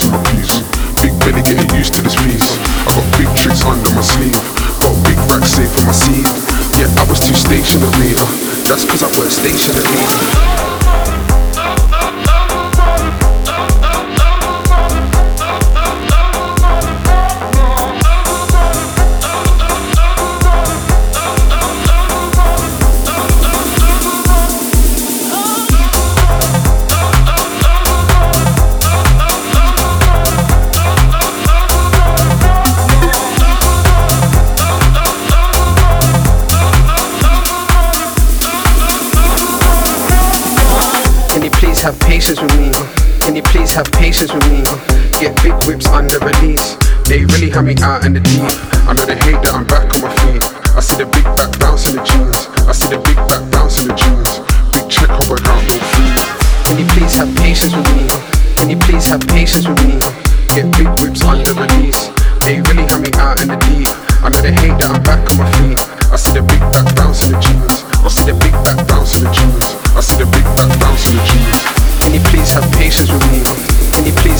to my piece. Big belly getting used to this piece. I got big tricks under my sleeve. Got big racks safe in my seat. Yeah, I was too stationary. That's cause I work stationary. Have patience with me, can you please have patience with me? Get big whips under release. They really have me out in the deep. I know they hate that I'm back on my feet. I see the big back bounce in the jeans. I see the big back bounce in the jeans. Big check up without no fees. Can you please have patience with me? Can you please have patience with me? Get big whips under release. They really have me out in the deep. I know they hate that I'm back on my feet. I see the big back bounce in the jeans. I see the big back bounce in the jeans. I see the big back bounce in the jeans. Can you please have patience with me? Can you please